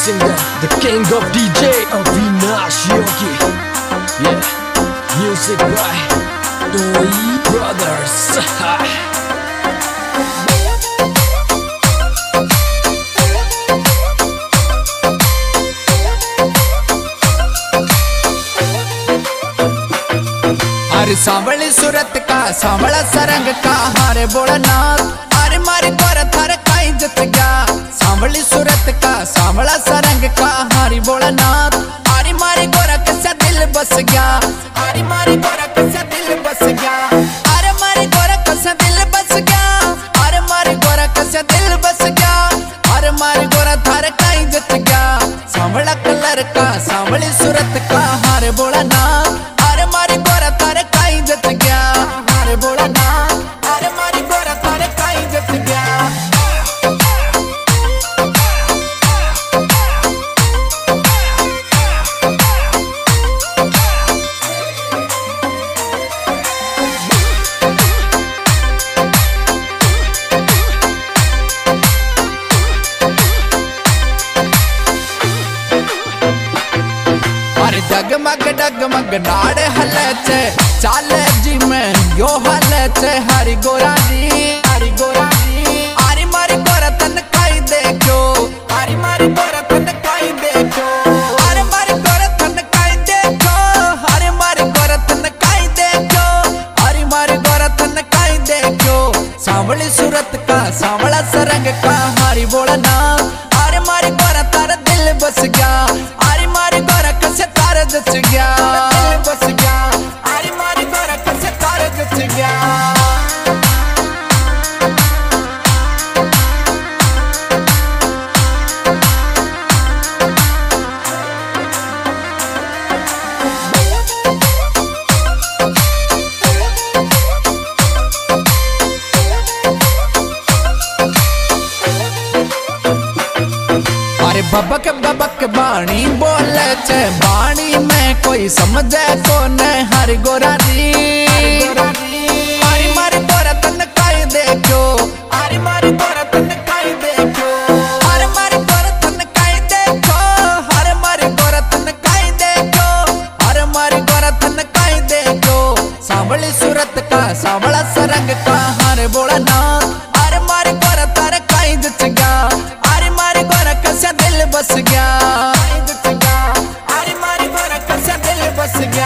singer, the king of DJ, Avinash Yogi. Yeah, music by Doi Brothers. अरे सांवली सूरत का सांवला सरंग का हारे बोलनाथ, अरे मारी गोरा थारे काई जत गया। सांवली सूरत का सांवला सरंग का हारी बोलनाथ, अरे मारी गोरा कैसा दिल बस गया। अरे मारी गोरा कैसा दिल बस गया। अरे मारी गोरा कैसा दिल बस गया। अरे मारी गोरा कैसा दिल बस गया। अरे मारी गोरा थारे काई जत गया। सांवला कलर का सांवली सूरत का हारे बोलनाथ, अरे मारी गोरा थारे काई जत गया। हारे बोलनाथ, अरे मारी गोरा थारे काई जत गया। डगमग डगमग नाड़े हले छे चाले जी में यो हले छे। हरी गोरा जी, हरी गोरा जी, आरी मारी गोरा तन काई देखो। आरी मारी गोरा तन काई देखो। अरे मारी गोरा तन काई देखो। अरे मारी गोरा तन काई देखो। अरे मारी गोरा तन काई देखो। सांवली सूरत का सांवला सरंग का हारी बोलना, अरे मारी गोरा तारा दिल बस गया। अरे मारी गोरा कैसे तारा जच गया। दिल बस गया। अरे मारी गोरा कैसे तारा जच गया। अरे बबक बबक बाणी बोले छे, बाणी में कोई समझे को ने। हरी गोरा जी, अरे मारी गोरा तन काई देखो। अरे मारी गोरा तन काई देखो। अरे मारी गोरा तन काई देखो। अरे मारी गोरा तन काई देखो। अरे मारी गोरा तन काई देखो। सांवली सूरत का सांवला सरंग का हारे बोलना, अरे मारी गोरा तारे काई जच गया। अरे मारी गोरा कैसा दिल बस गया। अरे मारी गोरा कैसा दिल बस गया।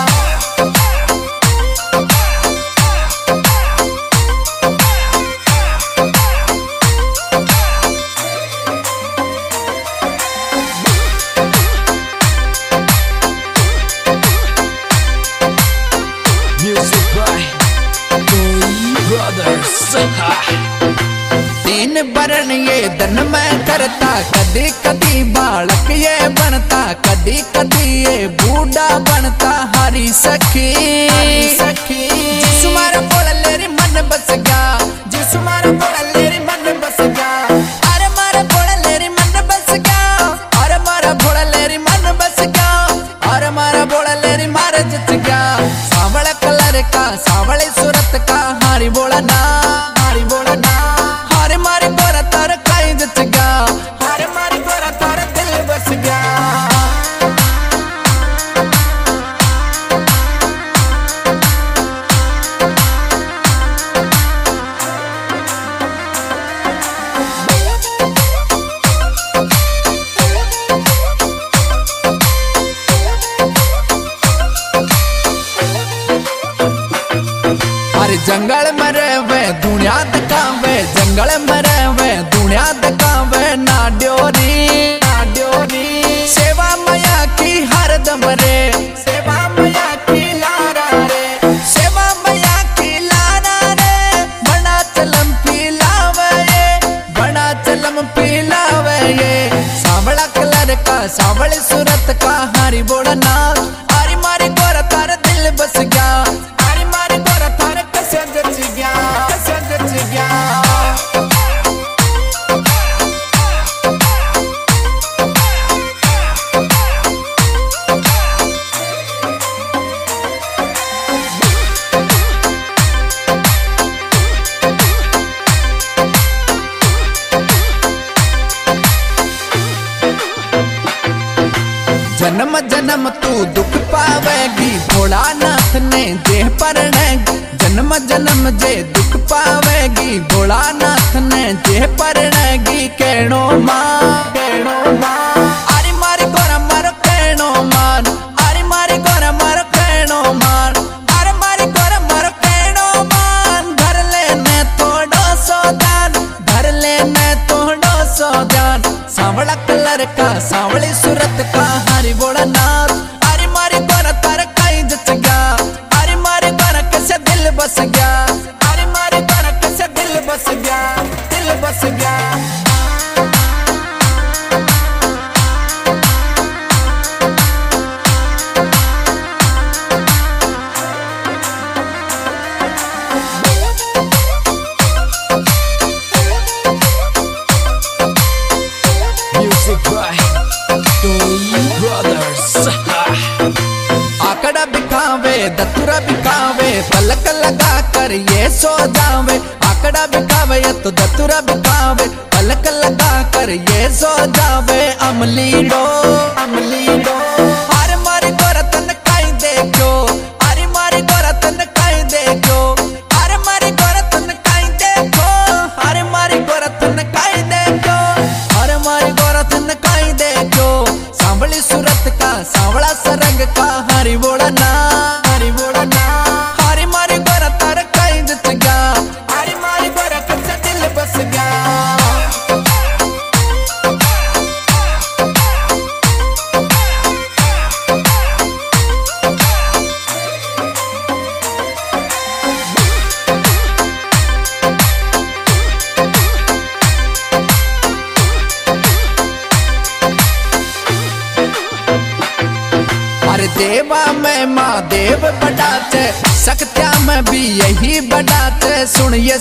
Music by Doi Brothers. तीन बरन ये दन में करता, कदी कदी बालक ये बनता, कदी कदी ये बूढ़ा बनता। हरी सखी, सखी जिसमारा बोला लेरी मन बस गया। जिसमारा बोला लेरी मन बस गया। अरे मारा बोला लेरी मन बस गया। अरे मारा बोला लेरी मन बस गया। अरे मारा बोला लेरी मार जच गया। सांवला कलर का सांवली सूरत का हारी बोलना, हारी बोलना। अरे मारी गोरा तारा काई जच गया। अरे मारी गोरा तारा दिल बस गया। जन्म जन्म तू दुख पावेगी भोलानाथ ने जे परनेगी। जन्म जन्म जे दुख पावेगी भोलानाथ ने जे परनेगी। कहनो मान अरे मारी गोरा मारो कहनो मान, अरे मारी गोरा मारो कहनो मान, अरे मारी गोरा मारो कहनो मान। धर लेने थोड़ो सो ध्यान, धर लेने थोड़ो सो ध्यान। सांवला कलर का सांवली सूरत का हरि भोलानाथ। अरे मारी गोरा तारा कहीं जच गया, अरे मारी गोरा कैसे दिल बस गया, अरे मारी गोरा कैसे दिल बस गया, दिल बस गया। Music by Toy Brothers. आकड़ा बिखावे दतुरा बिखावे पलक लगा कर ये सो जावे। आकड़ा बिखावे या तो दतुरा बिखावे पलक लगा कर ये सो जावे। अमली डो अरे मारी गोरा तन काई देखो, अरे मारी गोरा तन काई देखो, अरे मारी गोरा तन काई देखो, अरे मारी गोरा तन काई देखो, अरे मारी गोरा तन काई देखो। सांवली सूरत का सांवला सरंग का हरि भोलानाथ, हरि भोलानाथ। हरि मारी गोरा तारा काई जच गया, अरे मारी गोरा कैसे दिल बस गया। अरे देवा में महादेव बड़ाते, शक्त्या में भी यही बड़ाते। सुनिए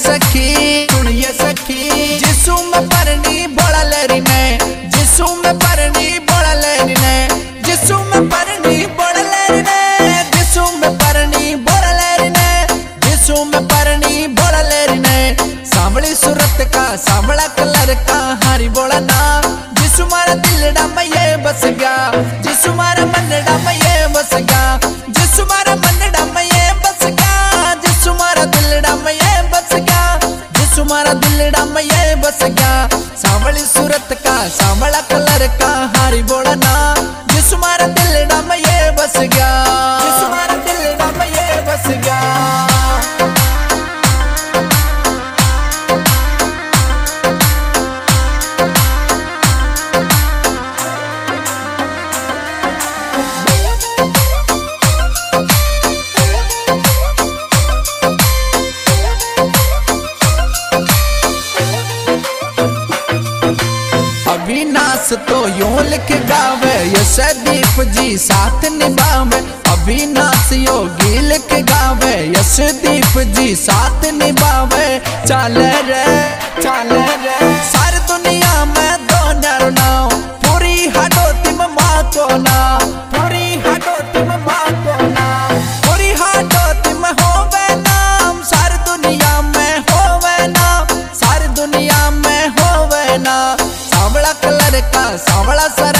सखी जिसू में परनी बोला लेरी ने, जिसू में परनी बोला लेरी ने, जिसू में परनी बोला लेरी ने, जिसू में परनी बोला लेरी ने, जिसू में परनी बोला लेरी ने। सांवली सूरत का सांवला कलर का हरि भोलानाथ। जिसू मारा दिलड़ा में ये बस गया, जिसू मारा मनड़ा में ये बस गया, जिसू मारा मनड़ा में ये बस गया, जिसू मारा दिलड़ा में ये बस गया, जिसू मारा दिलड़ा में ये बस गया। सांवली सूरत का सांवला कलर का हरि भोलानाथ। जिसू मारा दिलड़ा में ये बस गया, जिसू मारा दिलड़ा में ये बस गया। अविनाश तो यूं लिख गावे यशदीप जी साथ निभावे। अविनाश योगी लिख गावे यशदीप जी साथ निभावे। चले रे सारी दुनिया में दो नर नाव, पूरी हाडोती में माँ को ना, पूरी हाडोती में माँ को ना, पूरी हाडोती में होवे नाम। सारी दुनिया में होवे नाम, सारी दुनिया में होवे नाम। सांवला कलर का सांवला सर